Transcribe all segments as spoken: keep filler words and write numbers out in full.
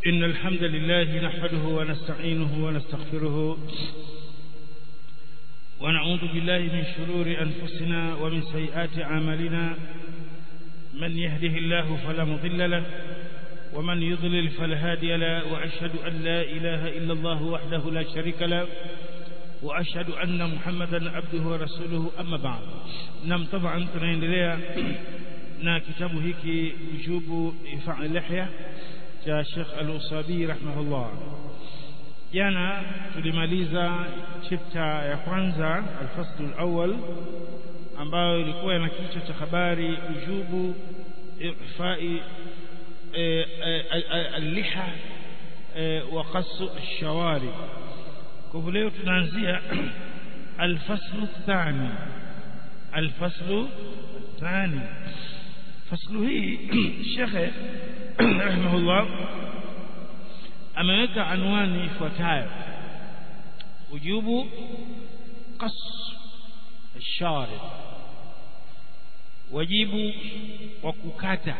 إن الحمد لله نحمده ونستعينه ونستغفره ونعوذ بالله من شرور أنفسنا ومن سيئات أعمالنا من يهده الله فلا مضل له ومن يضلل فلا هادي له وأشهد أن لا إله إلا الله وحده لا شريك له وأشهد أن محمدا عبده ورسوله أما بعد. نعم طبعا tunaendelea na kitabu hiki Wujubu Ifa' Lihya cha Sheikh Al-Usabi rahimahullah. Jana tulimaliza chapter ya kwanza al-fasl al-awwal ambayo ilikuwa na kichwa cha habari wujubu ifa'i al-liha wa qassu ash-shawari. Kwa leo tunaanzia al-fasl ath-thani. Al-fasl ath-thani. Faslu hii Sheikh rahimahullah ameweka anwani ifuatayo: wujubu qas ash-sharib, wajibu wa kukata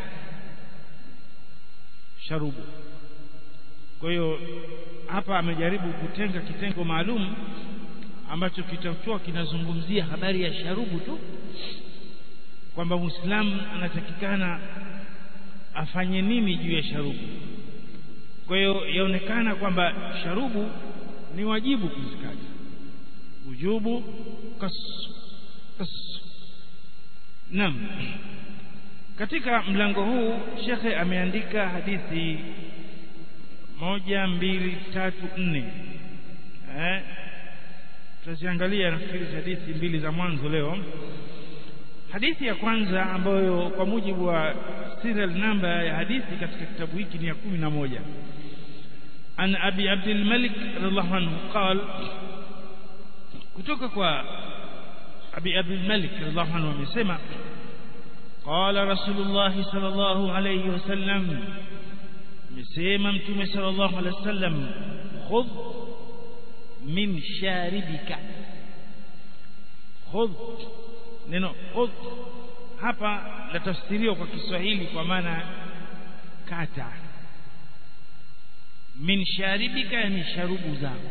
sharubu. Kwa hiyo hapa amejaribu kutenga kitengo maalum ambacho kitakuwa kinazungumzia habari ya sharubu tu, kwamba Muislamu anatakikana afanye nini juu ya sharubu. Kwa hiyo yaonekana kwamba sharubu ni wajibu kuzikata. Wujubu kas kas. Naam. Katika mlango huu Sheikh ameandika hadithi moja mbili tatu nne. Eh? Tutaziangalia nafikiri hadithi mbili za mwanzo leo. Hadithi ya kwanza ambayo kwa mujibu wa serial number ya hadithi katika kitabu hiki ni ya kumi na moja. An Abi Abdul Malik radhiallahu anhu قال, kutoka kwa Abi Abdul Malik radhiallahu anhu amesema, qala Rasulullah sallallahu alayhi wasallam, amesema Mtume sallallahu alayhi wasallam, khudh min sharibika. Khudh, neno khudh hapa latafsiriwa kwa Kiswahili kwa maana kata. Min sharibika yani sharubu zako.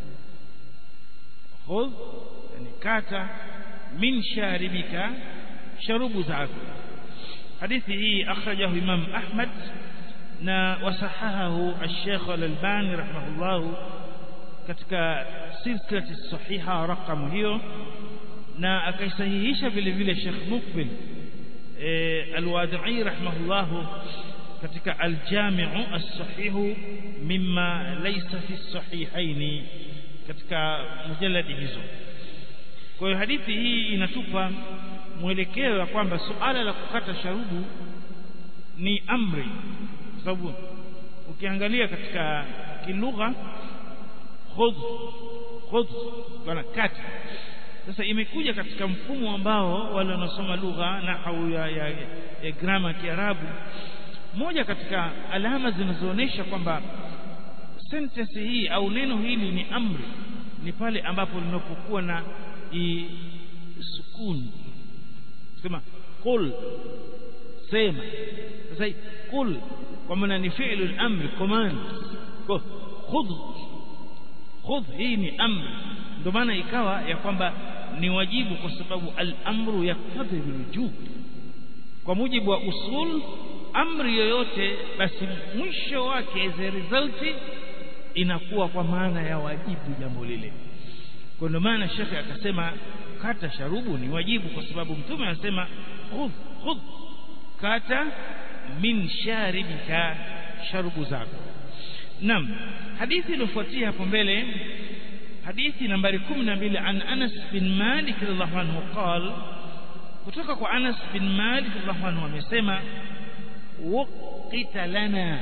Khudh yani kata, min sharibika sharubu zako. Hadithi hii akhrajahu Imam Ahmad na wasahahahu al-Sheikh Al-Albani rahimahullah katika silsilati sahiha raqam hiyo, na akaisahihisha vile vile Sheikh Mukbil e, Al-Wadi'i rahimahullah katika Al-Jami'u as-Sahih mimma laysa fi as-sahihaini katika mujalladi hizo. Kwa hiyo hadithi hii inatupa mwelekeo wa kwamba suala la kukata sharubu ni amri, kwa sababu ukiangalia katika kilugha khudh khudh bana kata. Sasa imekuja katika mfumo ambao wale wanasoma lugha nahwu ya, ya, ya grama ya Kiarabu, moja katika alama zinazoonesha kwamba sentence hii au neno hili ni amri ni pale ambapo linapokuwa na sukun. Sema qul, sema. Sasa qul kwa maana ni fi'lu al-amr, command. Khudh, khudh hii ni amri, ndio maana ikawa ya kwamba ni wajibu, kwa sababu al-amru yaqtadi bil-wujub. Kwa mujibu wa usul, amri yoyote basi mwisho wake as a result inakuwa kwa maana ya wajibu jambo lile. Kwa ndio maana Sheikh akasema kata sharubu ni wajibu, kwa sababu Mtume anasema khudh khudh kata min sharibika sharubu zako. Naam, hadithi iliyofuatia hapo mbele hadithi nambari kumi na mbili, an Anas bin Malik radhiallahu anhu قال, kutoka kwa Anas bin Malik radhiallahu anhu amesema, waqita lana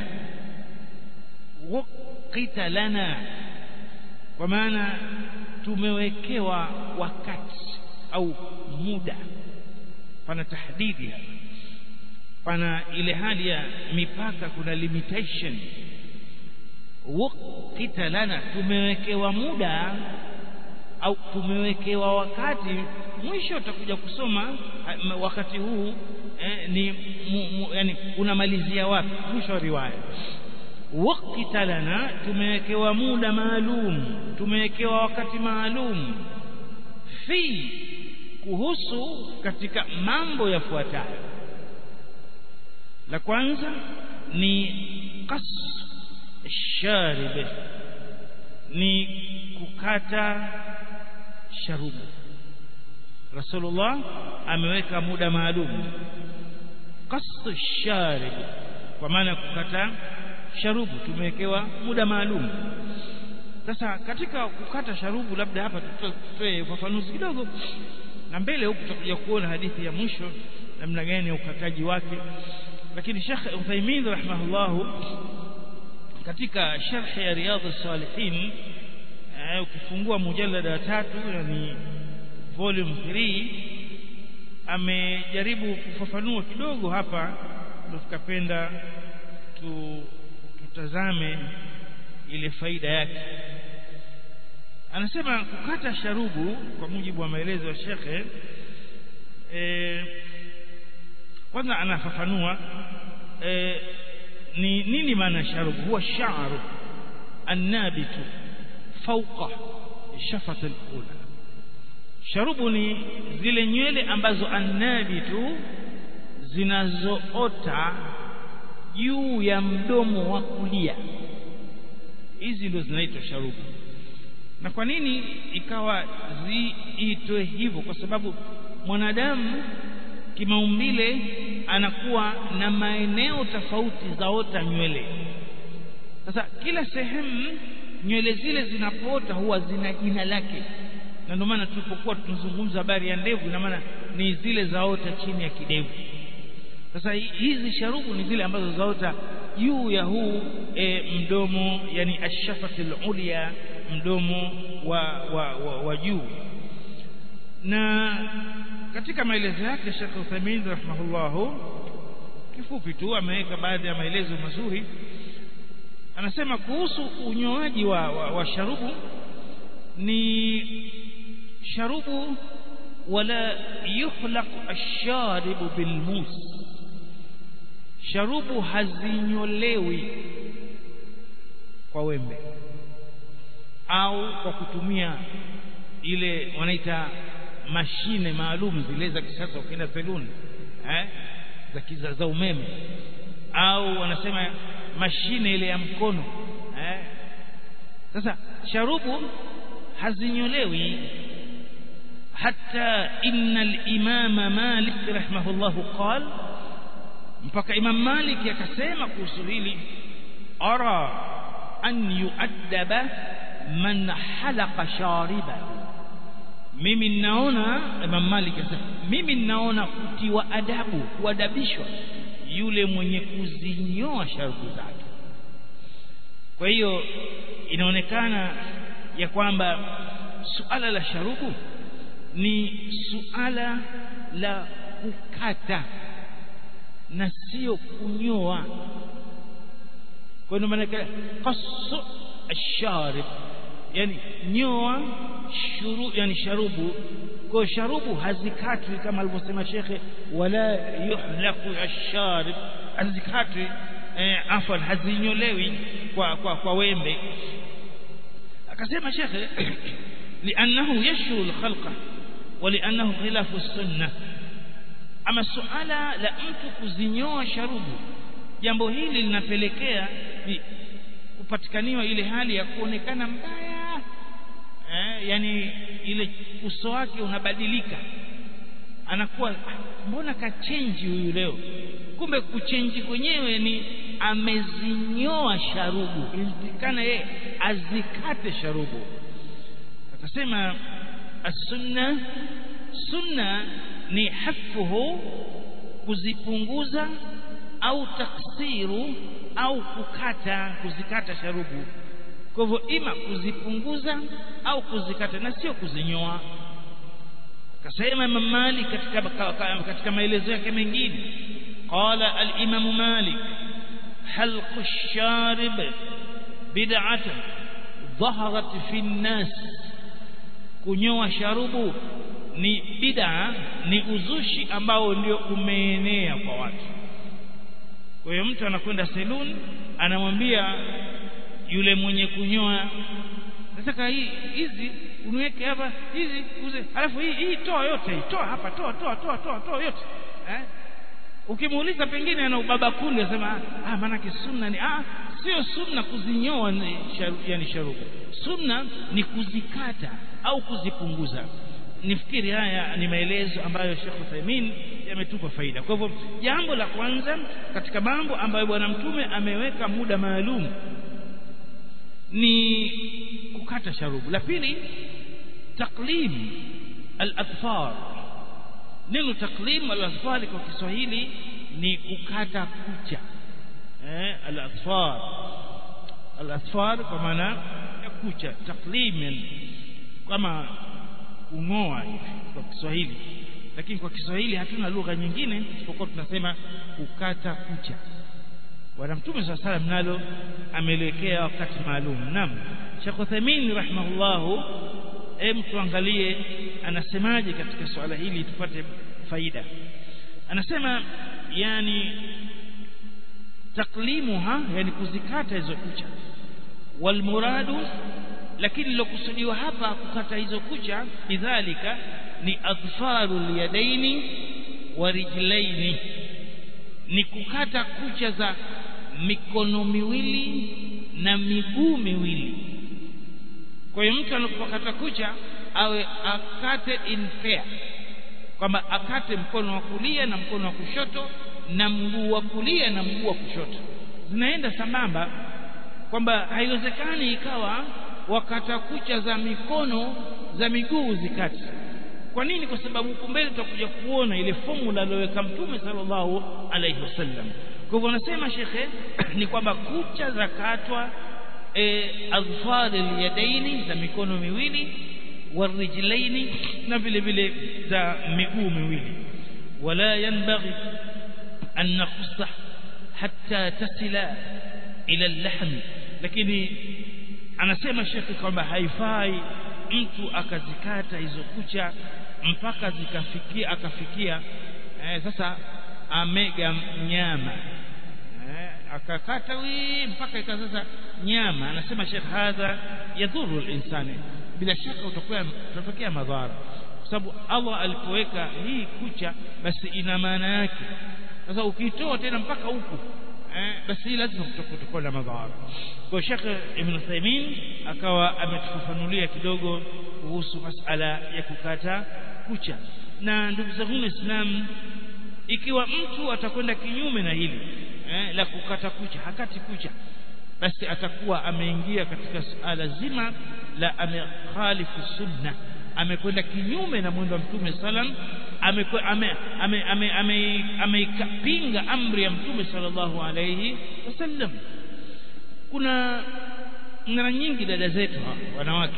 waqita lana, kwa maana tumewekewa wakati au muda. Pana tahdidi hapa, pana ile hali ya mipaka, kuna limitation. Waqita lana, tumewekewa muda au tumewekewa wakati. Mwisho utakuja kusoma wakati huu eh, ni mu, mu, yani unamalizia wapi mwisho wa riwaya. waqta lana tumewekewa muda maalum tumewekewa wakati maalum fi kuhusu katika mambo yafuatayo la kwanza ni qas sharib ni kukata sharubu Rasulullah ameweka muda maalum qas sharib kwa maana kukata sharubu tumewekewa muda maalum sasa katika kukata sharubu labda hapa tutoe ufafanuzi kidogo na mbele huku tutakuja kuona hadithi ya mwisho namna gani ukataji wake lakini Sheikh Uthaymeen rahimahullah katika sharh ya Riyadh as-Salihin ukifungua mujallada tatu yani volume three amejaribu kufafanua kidogo hapa ndio tukapenda tu tutazame ile faida yake anasema kukata sharubu kwa mujibu wa maelezo ya Sheikh eh kwanza anafafanua eh ni nini maana sharubu huwa sha'ru annabitu fawqa shafat al-ula sharubu ni zile nywele ambazo annabitu zinazoota juu ya mdomo wa kulia hizi ndio zinaitwa sharubu na kwa nini ikawa ziitwe hivyo kwa sababu mwanadamu kimaumbile anakuwa na maeneo tofauti zaota nywele sasa kila sehemu nywele zile zinapoota huwa zina jina lake na ndio maana tulipokuwa tunazungumza habari ya ndevu ina maana ni zile zaota chini ya kidevu sasa hizi sharubu ni zile ambazo zaota juu ya huu e, mdomo yani ash-shafatil ulya mdomo wa wa, wa, wa juu na katika maelezo yake Sheikh Uthaymeen rahimahullah kifupi tu ameweka baadhi ya maelezo mazuri anasema kuhusu unyoaji wa, wa, wa sharubu ni sharubu wala yuhlaq ash-sharibu bilmus sharubu hazinyolewi kwa wembe au kwa kutumia ile wanaita mashine maalum zile za kisasa ukienda saluni eh za kiza za umeme au wanasema mashine ile ya mkono eh sasa sharubu hazinyolewi hatta innal imama Malik rahimahullah qala mpaka Imam Malik akasema kuhusu hili ara an yu'addaba man halaqa shariba mimi ninaona Imam Malik akasema mimi ninaona kutiwa adabu kuadabishwa yule mwenye kuzinyoa sharubu zake kwa hiyo inaonekana ya kwamba suala la sharubu ni suala la kukata na sio kunyoa kwa hiyo maana qasu ash-sharib yani nyoa shuru yani sharubu kwa sharubu hazikatwi kama alivyosema shekhe wala yuhlaqu ash-sharib hazikatwi eh, afwan hazinyolewi kwa kwa, kwa wembe akasema shekhe li'annahu yashru al-khalqa wa li'annahu khilafu as-sunnah ama suala la mtu kuzinyoa sharubu jambo hili linapelekea kupatikaniwa ile hali ya kuonekana mbaya eh, yani ile uso wake unabadilika anakuwa mbona kachange huyu leo kumbe kuchange kwenyewe ni amezinyoa sharubu ilitikana yeye azikate sharubu akasema as-sunna sunna ni hafuhu kuzipunguza au taksiru au kukata kuzikata sharubu kwa hivyo ima kuzipunguza au kuzikata na sio kuzinyoa kasema Imam Malik katika katika maelezo yake mengine qala al-Imam Malik halq ash-sharib bid'atun dhaharat fi an-nas kunyoa sharubu ni bid'a ni uzushi ambao ndio umeenea kwa watu Kwa hiyo mtu anakwenda salon, anamwambia yule mwenye kunyoa, nataka hii hizi uniweke hapa, hizi uze, alafu hii hii toa yote, hii toa hapa, toa toa toa toa toa yote eh. Ukimuuliza pengine ana ubaba kunde, anasema ah, maana yake sunna ni ah, sio sunna kuzinyoa ni sharu, yani sharubu. Sunna ni kuzikata au kuzipunguza. Nifikiri haya ni maelezo ambayo Sheikh Uthaymeen yametupa faida. Kwa hivyo jambo la kwanza katika mambo ambayo bwana mtume ameweka muda maalum ni kukata sharubu. La pili, taklim al-adfar. Neno taklim al-adfar kwa Kiswahili ni kukata kucha. Eh, al-adfar. Al-adfar kwa maana ya kucha, taklim kama kungoa hivi kwa Kiswahili, lakini kwa Kiswahili hatuna lugha nyingine isipokuwa tunasema kukata kucha. Bwana Mtume swalla salam nalo amelekea wakati maalum. Naam, Sheikh Uthaymeen rahimahullah, hem tuangalie anasemaje katika swala hili tupate faida. Anasema yani taklimuha, yani kuzikata hizo kucha, wal muradu, lakini lilokusudiwa hapa kukata hizo kucha bidhalika ni adfarul yadaini wa rijlaini, ni kukata kucha za mikono miwili na miguu miwili. Kwa hiyo mtu anapokata kucha awe akate in pair, kwamba akate mkono wa kulia na mkono wa kushoto na mguu wa kulia na mguu wa kushoto, zinaenda sambamba, kwamba haiwezekani ikawa wakata kucha za mikono za miguu zikati. Kwa nini? Kwa sababu huko mbele tutakuja kuona ile formula aliyoweka Mtume sallallahu alaihi wasallam. Kwa hivyo anasema shekhe ni kwamba kucha zakatwa e, adfar al-yadaini, za mikono miwili, warijlaini, na vile vile za miguu miwili. Wala yanbaghi an nakhussa hatta tasila ila al-lahm, lakini anasema shekhi kwamba haifai mtu akazikata hizo kucha mpaka zikafikia akafikia eh, sasa amega nyama eh, akakata wi mpaka ikazaza nyama. Anasema shekhi hadha yadhuru al-insani, bila shaka utakuwa utatokea madhara, kwa sababu Allah alipoweka hii kucha basi ina maana yake. Sasa ukitoa tena mpaka huku eh, basi lazima kutakuwa na madhara. Kwa Sheikh Ibn Uthaymeen akawa ametufafanulia kidogo kuhusu masala ya kukata kucha. Na ndugu zangu Waislamu, ikiwa mtu atakwenda kinyume na hili eh, la kukata kucha, hakati kucha, basi atakuwa ameingia katika suala zima la amekhalifu sunna, amekwenda kinyume na mwendo wa Mtume sallam, ameikapinga amri ya Mtume sallallahu alayhi wasallam. Kuna mara nyingi dada zetu wanawake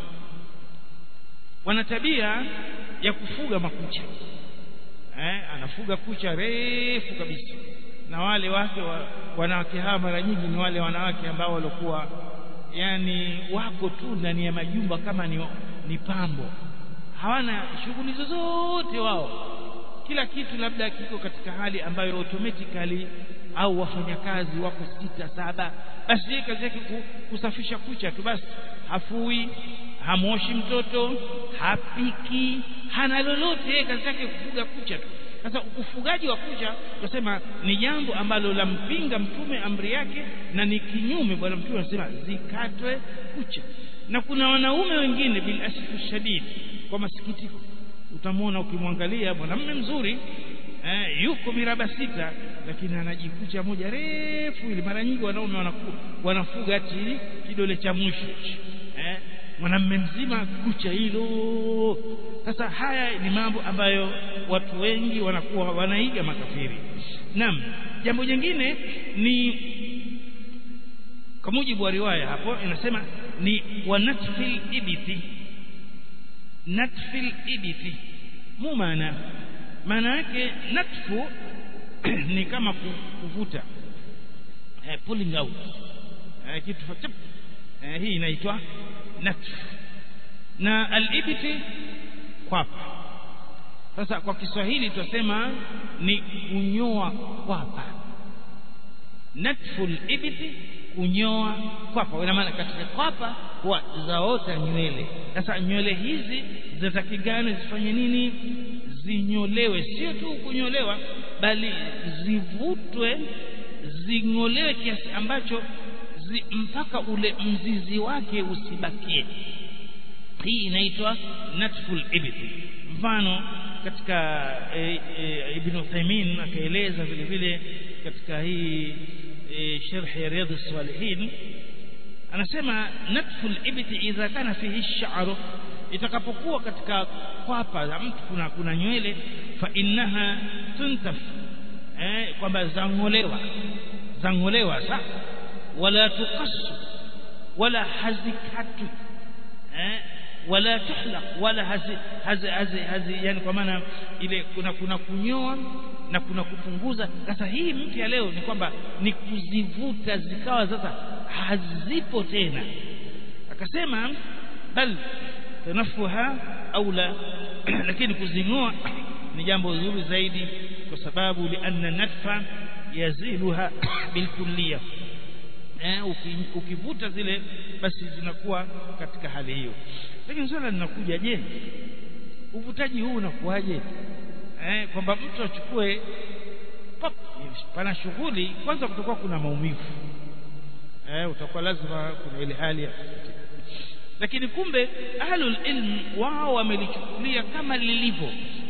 wana tabia ya kufuga makucha eh, anafuga kucha refu kabisa. Na wale wake wa, wanawake hawa mara nyingi ni wale wanawake ambao walikuwa yani wako tu ndani ya majumba kama ni, ni pambo, hawana shughuli zozote wao, kila kitu labda kiko katika hali ambayo automatically, au wafanyakazi wako sita saba, basi yeye kazi yake kusafisha kucha tu basi, hafui, hamoshi mtoto, hapiki, hana lolote, yeye kazi yake kufuga kucha tu. Sasa ufugaji wa kucha tunasema ni jambo ambalo lampinga Mtume amri yake, na ni kinyume. Bwana Mtume anasema zikatwe kucha. Na kuna wanaume wengine bil asfu shadid, kwa masikitiko utamwona ukimwangalia mwanamume mzuri eh, yuko miraba sita, lakini anajikucha moja refu ile. Mara nyingi wanaume wanakuwa wanafuga ati kidole cha mwisho eh, mwanamume mzima kucha hilo. Sasa haya ni mambo ambayo watu wengi wanakuwa wanaiga makafiri. Naam, jambo jingine ni kwa mujibu wa riwaya hapo inasema ni wanatfil ibiti. Natfil ibiti mu maana maana yake natfu ni kama kuvuta eh, pulling out eh, kitu chap eh, hii inaitwa natfu. Na al-ibti kwapa. Sasa kwa Kiswahili tutasema ni kunyoa kwapa natful ibti, kunyoa kwapa. Ina maana katika kwapa huwa zaota nywele. Sasa nywele hizi zinatakikana zifanye nini? Zinyolewe. Sio tu kunyolewa, bali zivutwe, zingolewe kiasi ambacho zi, mpaka ule mzizi wake usibakie. Hii inaitwa natful ibti. Mfano katika e, e, Ibn Uthaymeen akaeleza vile vile katika hii e, sharh ya Riyadhus Salihin, anasema natful ibti idha kana fihi sha'ru, itakapokuwa katika kwapa za mtu kuna kuna nywele, fa innaha tuntaf, eh kwamba zangolewa zangolewa sa wala tuqassu wala hazikatu, eh wala tuhlaq wala hazi hazi hazi, hazi yani kwa maana ile kuna kuna kunyoa na kuna kupunguza. Sasa hii mpya leo ni kwamba ni kuzivuta zikawa sasa hazipo tena. Akasema bal tanafuha au la, lakini kuzingoa ni jambo zuri zaidi, kwa sababu lianna natfa yaziluha bilkulliya, eh ukivuta zile basi zinakuwa katika hali hiyo. Lakini swala linakuja, je, uvutaji huu unakuaje? Eh kwamba mtu achukue pop, pana shughuli kwanza, kutakuwa kuna maumivu, eh utakuwa lazima kuna ile hali ya, lakini kumbe ahlul ilm wao wamelichukulia kama lilivyo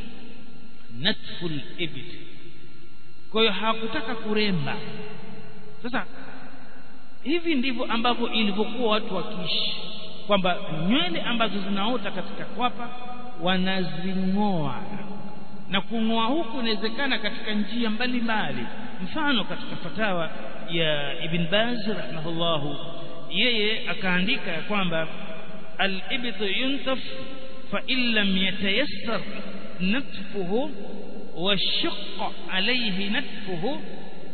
natful ibti. Kwa hiyo hawakutaka kuremba. Sasa hivi ndivyo ambavyo ilivyokuwa watu wakiishi, kwamba nywele ambazo zinaota katika kwapa wanazingoa, na kungoa huku inawezekana katika njia mbalimbali. Mfano katika fatawa ya Ibn Baz rahimahullahu, yeye akaandika kwamba al-ibtu yuntaf fa illam yatayassar natfuhu wa shaqqa alayhi natfuhu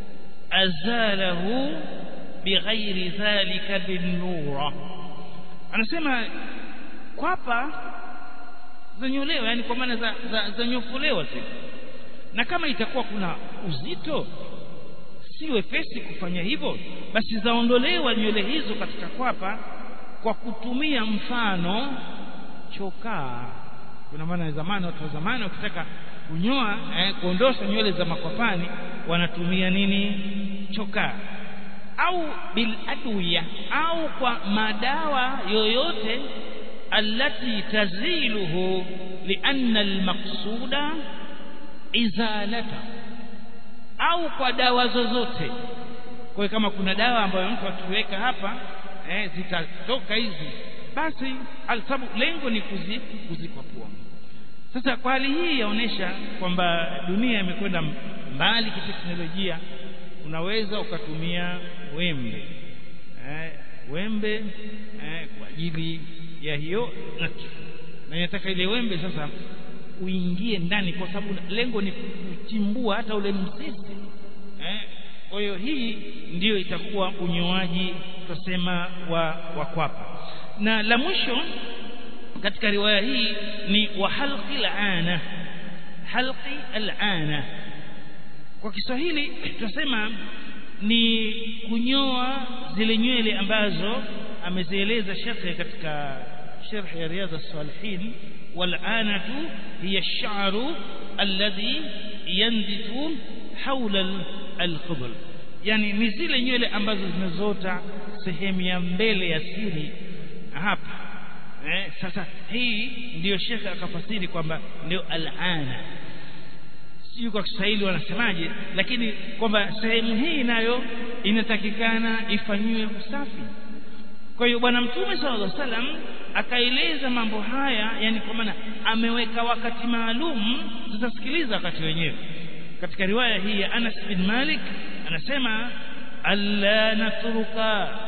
azalahu bighairi dhalika bin-nura. Anasema kwapa zanyolewa, yani kwa maana za, za, za nyofolewa tu, na kama itakuwa kuna uzito si wepesi kufanya hivyo, basi zaondolewa nywele hizo katika kwapa kwa kutumia mfano chokaa. Kuna maana zamani, watu wa zamani wakitaka kunyoa eh, kuondosha nywele za makwapani wanatumia nini? Chokaa, au bil adwiya, au kwa madawa yoyote allati taziluhu lianna almaqsuda izalata, au kwa dawa zozote. Kwa hiyo kama kuna dawa ambayo mtu akiweka hapa eh zitatoka hizi, basi alsabu lengo ni kuzi kuzikwapua. Sasa kwa hali hii yaonesha kwamba dunia imekwenda mbali kiteknolojia. Unaweza ukatumia wembe eh wembe eh kwa ajili ya hiyo natu, na inataka ile wembe sasa uingie ndani, kwa sababu lengo ni kuchimbua hata ule mzizi eh. Kwa hiyo hii ndiyo itakuwa unyoaji tusema wa wa kwapa. Na la mwisho katika riwaya hii ni wa halqi al-ana. Halqi al-ana kwa Kiswahili tunasema ni kunyoa zile nywele ambazo amezieleza shekhe katika sharh ya Riyadhus Salihin. Wal-anatu hiya ash-sha'ru alladhi yanditu hawla al-qubul, yani ni zile nywele ambazo zinazota sehemu ya mbele ya siri hapa eh. Sasa hii ndiyo shekhe akafasiri kwamba ndio al-ana. Sio kwa Kiswahili wanasemaje, lakini kwamba sehemu hii nayo inatakikana ifanywe usafi. Kwa hiyo bwana Mtume sallallahu alaihi wasallam akaeleza mambo haya, yani kwa maana ameweka wakati maalum. Sasa sikiliza wakati wenyewe. Katika riwaya hii ya Anas bin Malik anasema alla natruka,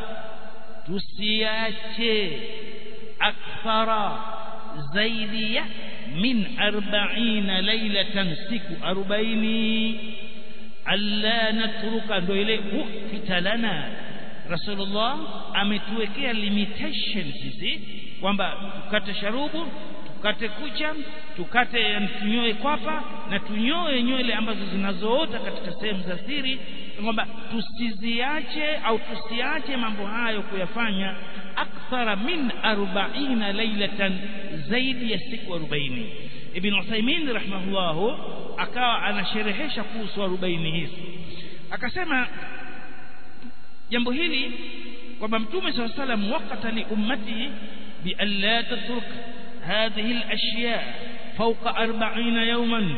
tusiache akthara zaidi ya min arba'ina laylatan, siku arobaini. Alla natruka ndio ile ukita lana, Rasulullah ametuwekea limitations hizi kwamba tukate sharubu, tukate kucha, tukate tunyoe kwapa, na tunyoe nywele ambazo zinazoota katika sehemu za siri, kwamba tusiziache au tusiache mambo hayo kuyafanya akthara min arobaini lailatan, zaidi ya siku arobaini. Ibn Uthaymeen rahimahullahu akawa anasherehesha kuhusu arobaini hizi, akasema jambo hili kwamba Mtume صلى الله عليه وسلم waqata li ummati bi an la tatruk hadhihi al-ashya fawqa arba'ina yawman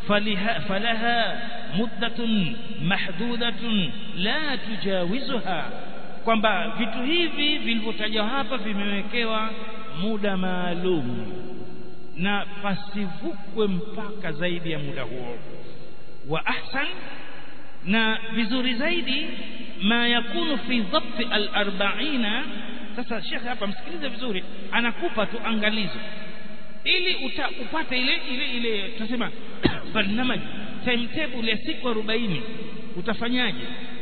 falaha muddatun mahdudatun la tujawizuha, kwamba vitu hivi vilivyotajwa hapa vimewekewa muda maalum na pasivukwe mpaka zaidi ya muda huo. Wa ahsan, na vizuri zaidi, ma yakunu fi dhabt al-arba'ina. Sasa Sheikh hapa msikilize vizuri, anakupa tu angalizo ili uta, upate ile ile ile tunasema barnamaj timetable ya siku arobaini. Utafanyaje?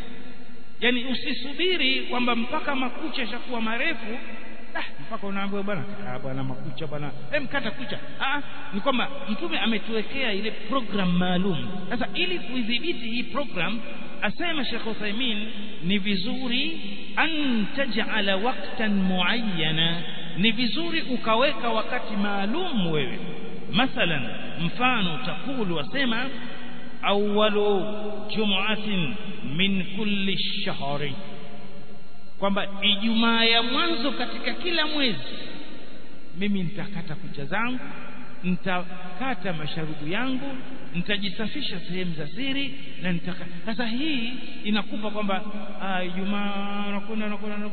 Yani usisubiri kwamba mpaka makucha yashakuwa marefu ah, mpaka unaambiwa bwana ah, bwana makucha bwana hem kata kucha. Ah, ni kwamba Mtume ametuwekea ile program maalum. Sasa ili kuidhibiti hii program, asema Sheikh Uthaymeen, ni vizuri an taj'ala waqtan muayyana, ni vizuri ukaweka wakati maalum wewe. Mathalan, mfano takulu wasema awwalu jumu'atin min kulli shahri, kwamba Ijumaa ya mwanzo katika kila mwezi mimi nitakata kucha zangu, nitakata masharubu yangu, nitajisafisha sehemu za siri na nitaka. Sasa hii inakupa kwamba Ijumaa unakwenda unakwenda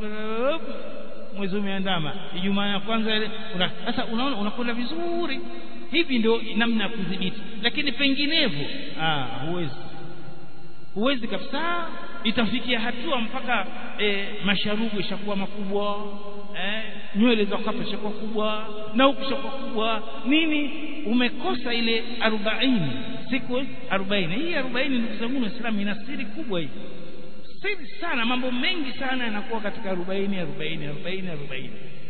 mwezi umeandama, Ijumaa ya kwanza ile una, sasa unaona unakwenda vizuri. Hivi ndio namna ya kudhibiti, lakini penginevyo ah huwezi huwezi kabisa. Itafikia hatua mpaka e, masharubu ishakuwa makubwa, eh, nywele za kapa ishakuwa kubwa na ukishakuwa kubwa nini, umekosa ile arobaini, siku arobaini. Hii arobaini ndugu zangu Waislamu ina siri kubwa hii, siri sana. Mambo mengi sana yanakuwa katika arobaini arobaini arobaini arobaini.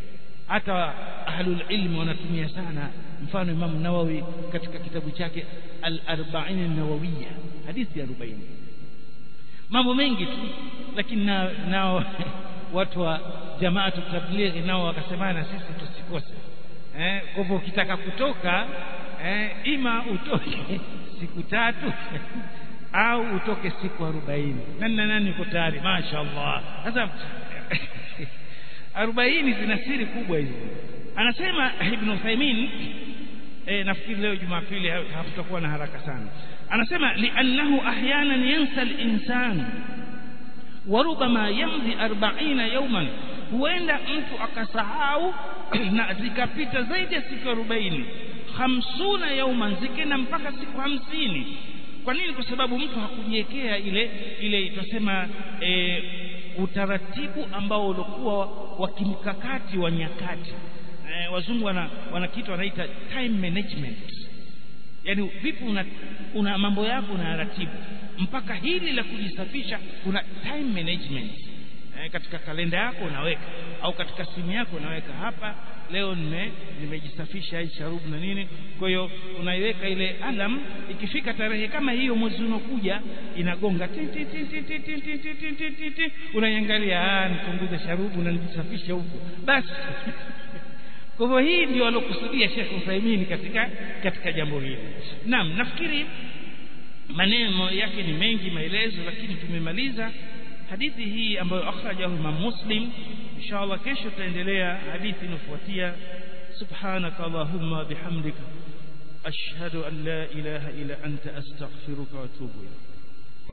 Hata ahlul ilmi wanatumia sana, mfano Imam Nawawi katika kitabu chake al-arba'in an-nawawiyya, hadithi ya arobaini. Mambo mengi tu, lakini nao na, watu wa jamaatu tablighi nao wakasemana sisi tusikose. Eh, kwa hivyo ukitaka kutoka eh, ima utoke siku tatu au utoke siku arobaini. Nani na nani uko tayari? Mashaallah. Sasa arobaini zina siri kubwa hizi. Anasema Ibn Uthaymeen, eh, nafikiri leo Jumapili hatutakuwa na haraka sana. Anasema li'annahu ahyanan yansa al-insan wa rubama yamdi arobaini yawman, huenda mtu akasahau na zikapita zaidi ya siku arobaini, hamsini yawman, zikenda mpaka siku hamsini. Kwa nini? Kwa sababu mtu hakujiwekea ile ile tunasema e, utaratibu ambao ulikuwa wa kimkakati wa nyakati. E, wazungu wana, wana kitu wanaita time management. Yani vipi una, una mambo yako na ratibu, mpaka hili la kujisafisha kuna time management. E, katika kalenda yako unaweka au katika simu yako unaweka hapa, leo nime nimejisafisha hii sharubu na nini. Kwa hiyo unaiweka ile alarm, ikifika tarehe kama hiyo mwezi unokuja inagonga ti ti ti ti ti ti ti ti ti ti ti, unaiangalia, ah nipunguze sharubu na nijisafishe huko basi. Kwa hivyo hii ndio alokusudia Sheikh Uthaymeen katika katika jambo hili. Naam, nafikiri maneno yake ni mengi, maelezo, lakini tumemaliza hadithi hii ambayo akhrajahu Imam Muslim. Inshallah kesho tutaendelea hadithi inayofuatia. Subhanaka Allahumma bihamdika ashhadu an la ilaha illa anta astaghfiruka wa atubu ilayk.